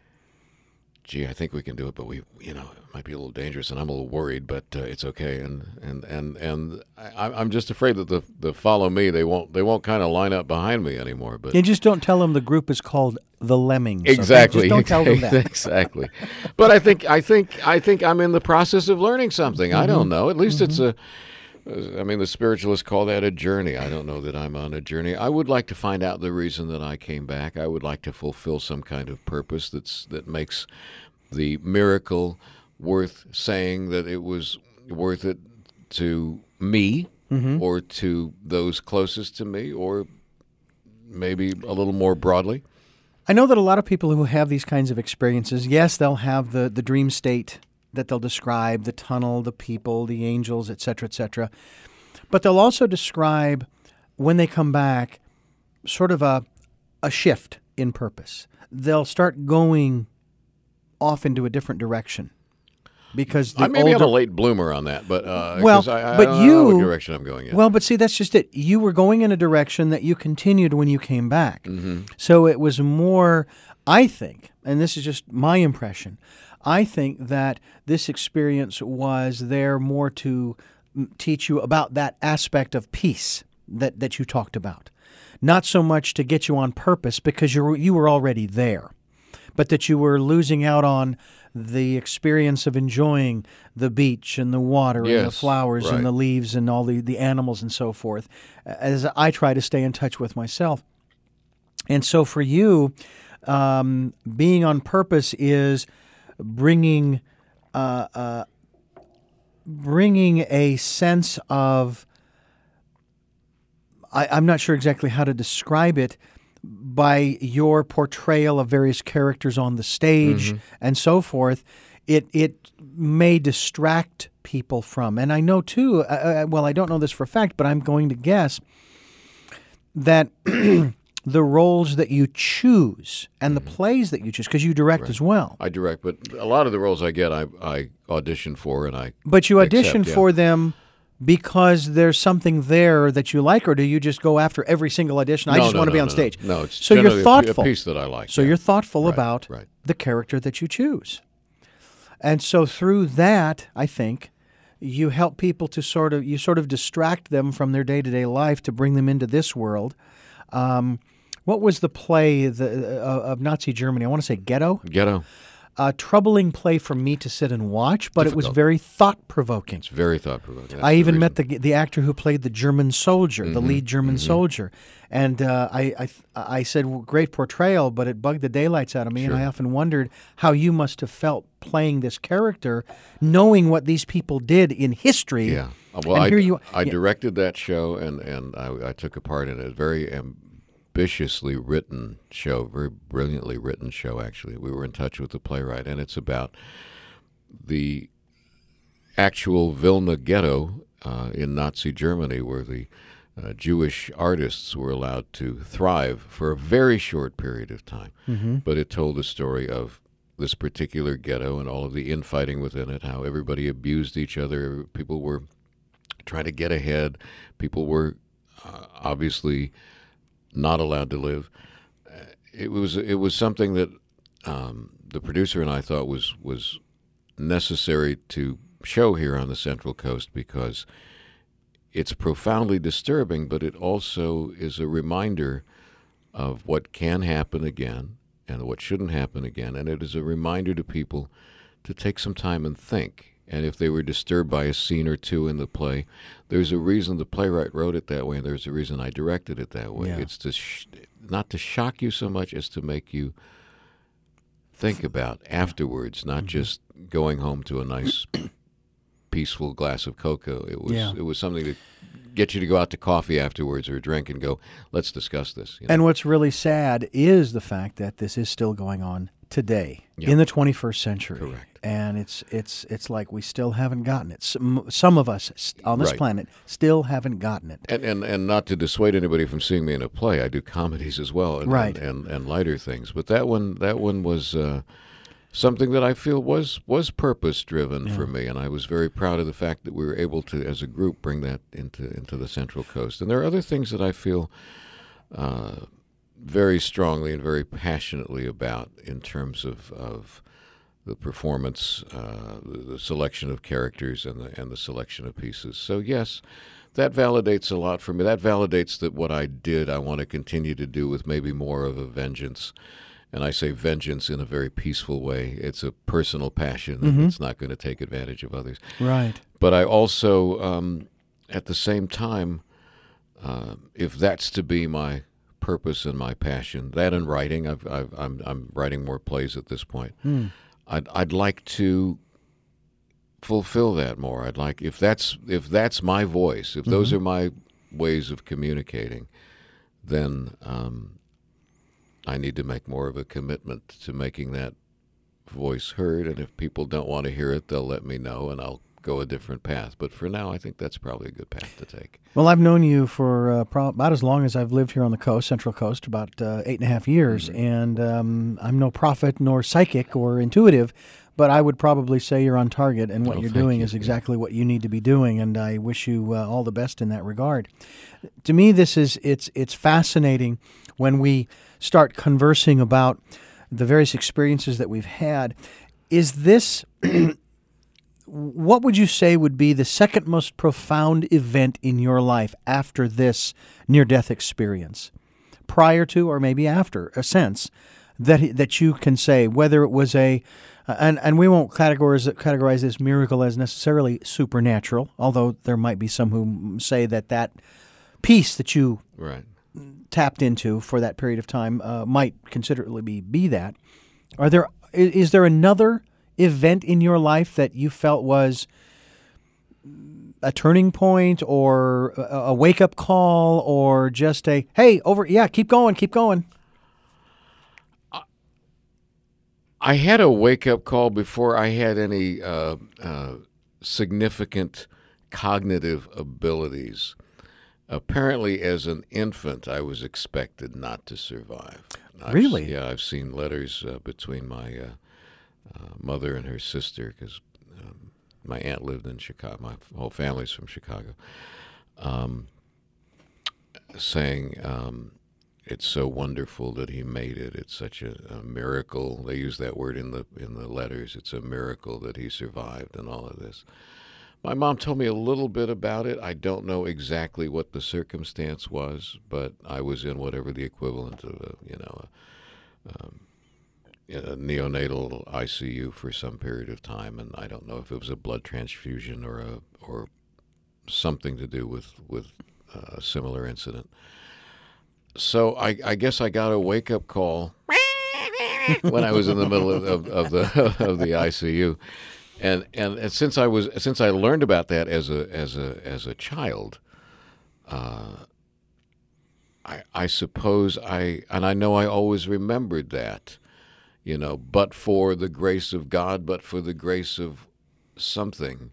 gee, I think we can do it, but it might be a little dangerous, and I'm a little worried, but it's okay. And I'm just afraid that the follow me, they won't kind of line up behind me anymore. But you just don't tell them the group is called the Lemmings. Exactly. Okay? Just don't tell them that. Exactly. But I think I'm in the process of learning something. I don't know. At least it's the spiritualists call that a journey. I don't know that I'm on a journey. I would like to find out the reason that I came back. I would like to fulfill some kind of purpose that makes the miracle worth saying that it was worth it to me or to those closest to me, or maybe a little more broadly. I know that a lot of people who have these kinds of experiences, yes, they'll have the dream state that they'll describe, the tunnel, the people, the angels, et cetera, but they'll also describe, when they come back, sort of a shift in purpose. They'll start going off into a different direction, because I'm a late bloomer on that, but I but don't know what direction I'm going in. Well, but see, that's just it. You were going in a direction that you continued when you came back. So it was more, I think, and this is just my impression, I think that this experience was there more to teach you about that aspect of peace that you talked about. Not so much to get you on purpose, because you were already there, but that you were losing out on the experience of enjoying the beach and the water and the flowers and the leaves and all the animals and so forth, as I try to stay in touch with myself. And so for you, being on purpose is bringing a sense of, I'm not sure exactly how to describe it, by your portrayal of various characters on the stage and so forth, it may distract people from. And I know too, well, I don't know this for a fact, but I'm going to guess that the roles that you choose and the plays that you choose, because you direct as well. I direct, but a lot of the roles I get, I audition for, and I But you audition accept, for them because there's something there that you like, or do you just go after every single audition? I just want to be on stage. No, it's so you're generally thoughtful. a piece that I like. So yeah. you're thoughtful Right, about right. the character that you choose. And so through that, I think, you help people to sort of distract them from their day-to-day life to bring them into this world. What was the play of Nazi Germany? I want to say Ghetto. Ghetto. A troubling play for me to sit and watch, but it was Difficult. very thought-provoking. It's very thought-provoking. That's I the even reason. met the actor who played the German soldier, the lead German soldier, and I said, well, great portrayal, but it bugged the daylights out of me, and I often wondered how you must have felt playing this character, knowing what these people did in history. Yeah. Well, and I, here you, I directed that show, and I took a part in it. Very ambitiously written show, very brilliantly written show, actually. We were in touch with the playwright, and it's about the actual Vilna ghetto in Nazi Germany, where the Jewish artists were allowed to thrive for a very short period of time. But it told the story of this particular ghetto and all of the infighting within it, how everybody abused each other, people were trying to get ahead, people were obviously not allowed to live. It was something that the producer and I thought was necessary to show here on the Central Coast, because it's profoundly disturbing, but it also is a reminder of what can happen again and what shouldn't happen again, and it is a reminder to people to take some time and think. And if they were disturbed by a scene or two in the play, there's a reason the playwright wrote it that way, and there's a reason I directed it that way. Yeah. It's to not to shock you so much as to make you think about afterwards, not just going home to a nice, peaceful glass of cocoa. It was something to get you to go out to coffee afterwards or a drink and go, let's discuss this. You know? And what's really sad is the fact that this is still going on today in the 21st century. Correct. And it's like we still haven't gotten it. Some of us on this Right. planet still haven't gotten it. And not to dissuade anybody from seeing me in a play, I do comedies as well, Right. and lighter things. But that one was something that I feel was purpose driven for me, and I was very proud of the fact that we were able to, as a group, bring that into the Central Coast. And there are other things that I feel very strongly and very passionately about in terms of the performance, the selection of characters, and the selection of pieces. So yes, that validates a lot for me. That validates that what I did, I want to continue to do with maybe more of a vengeance. And I say vengeance in a very peaceful way. It's a personal passion, and it's not going to take advantage of others. Right. But I also, at the same time, if that's to be my purpose and my passion, that and writing, I'm writing more plays at this point. I'd like to fulfill that more. I'd like, if that's my voice, if those are my ways of communicating, then I need to make more of a commitment to making that voice heard. And if people don't want to hear it, they'll let me know, and I'll go a different path. But for now, I think that's probably a good path to take. Well, I've known you for about as long as I've lived here on the coast, Central Coast, about 8.5 years, and I'm no prophet nor psychic or intuitive, but I would probably say you're on target, and what you're thank doing you. is exactly what you need to be doing, and I wish you all the best in that regard. To me, it's fascinating when we start conversing about the various experiences that we've had. Is this... What would you say would be the second most profound event in your life after this near-death experience? Prior to or maybe after, a sense that you can say, whether it was and we won't categorize this miracle as necessarily supernatural, although there might be some who say that peace that you Right. tapped into for that period of time might considerably be that. Is there another event in your life that you felt was a turning point or a wake-up call or just keep going? I had a wake-up call before I had any significant cognitive abilities. Apparently, as an infant, I was expected not to survive. Really? Yeah, I've seen letters between my mother and her sister, because my aunt lived in Chicago. My whole family's from Chicago. Saying it's so wonderful that he made it. It's such a miracle. They use that word in the letters. It's a miracle that he survived and all of this. My mom told me a little bit about it. I don't know exactly what the circumstance was, but I was in whatever the equivalent of a neonatal ICU for some period of time, and I don't know if it was a blood transfusion or something to do with a similar incident. So I guess I got a wake up call when I was in the middle of the ICU. And since I learned about that as a child, I suppose I know I always remembered that, but for the grace of God, but for the grace of something,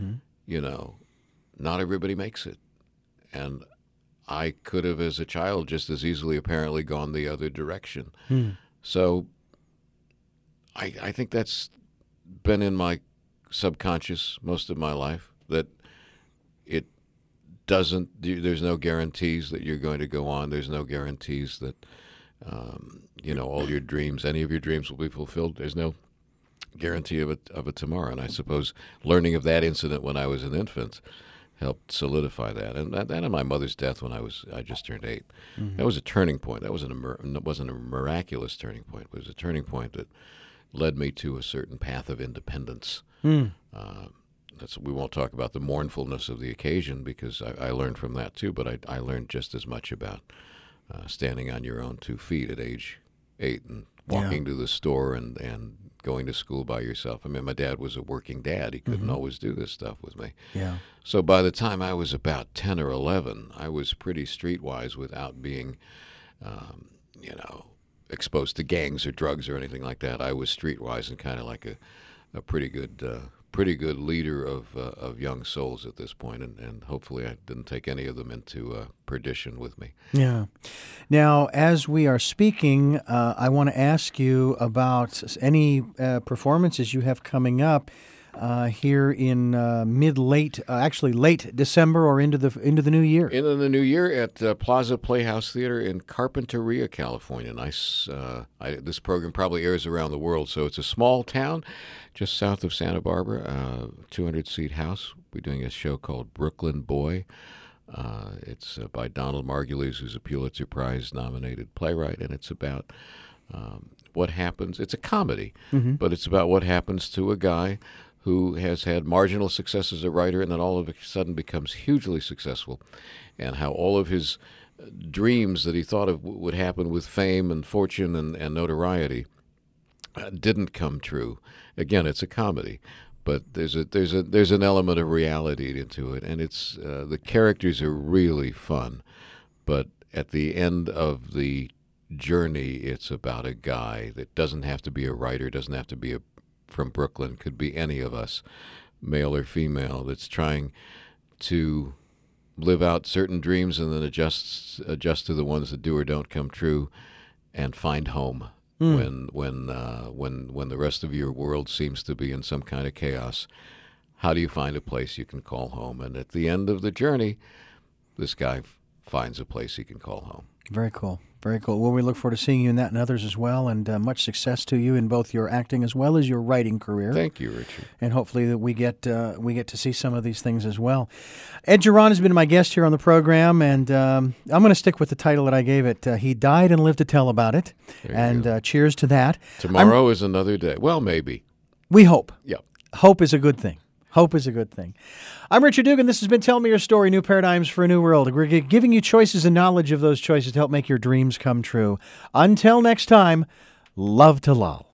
not everybody makes it, and I could have as a child just as easily apparently gone the other direction. So I think that's been in my subconscious most of my life, that it doesn't, there's no guarantees that you're going to go on. There's no guarantees that all your dreams, any of your dreams will be fulfilled. There's no guarantee of a tomorrow. And I suppose learning of that incident when I was an infant helped solidify that. And that and my mother's death when I just turned 8. That was a turning point. That wasn't a miraculous turning point. It was a turning point that led me to a certain path of independence. We won't talk about the mournfulness of the occasion, because I learned from that too, but I learned just as much about standing on your own 2 feet at age 8 and walking to the store and going to school by yourself. I mean, my dad was a working dad. He couldn't always do this stuff with me. Yeah. So by the time I was about 10 or 11, I was pretty streetwise without being, exposed to gangs or drugs or anything like that. I was streetwise and kind of like a pretty good leader of young souls at this point, and hopefully I didn't take any of them into perdition with me. Yeah. Now, as we are speaking, I want to ask you about any performances you have coming up here in late December or into the new year. Into the new year at Plaza Playhouse Theater in Carpinteria, California. Nice. This program probably airs around the world, so it's a small town just south of Santa Barbara, 200-seat house. We're doing a show called Brooklyn Boy. It's by Donald Margulies, who's a Pulitzer Prize-nominated playwright, and it's about what happens. It's a comedy, but it's about what happens to a guy who has had marginal success as a writer and then all of a sudden becomes hugely successful, and how all of his dreams that he thought of would happen with fame and fortune and notoriety didn't come true. Again, it's a comedy, but there's an element of reality into it, and it's the characters are really fun. But at the end of the journey, it's about a guy that doesn't have to be a writer, doesn't have to be from Brooklyn, could be any of us, male or female, that's trying to live out certain dreams and then adjust to the ones that do or don't come true, and find home when the rest of your world seems to be in some kind of chaos. How do you find a place you can call home? And at the end of the journey, this guy finds a place he can call home. Very cool. Very cool. Well, we look forward to seeing you in that and others as well, and much success to you in both your acting as well as your writing career. Thank you, Richard. And hopefully that we get to see some of these things as well. Ed Geron has been my guest here on the program, and I'm going to stick with the title that I gave it. He died and lived to tell about it. And cheers to that. Tomorrow is another day. Well, maybe. We hope. Yep. Hope is a good thing. Hope is a good thing. I'm Richard Dugan. This has been Tell Me Your Story, New Paradigms for a New World. We're giving you choices and knowledge of those choices to help make your dreams come true. Until next time, love to lull.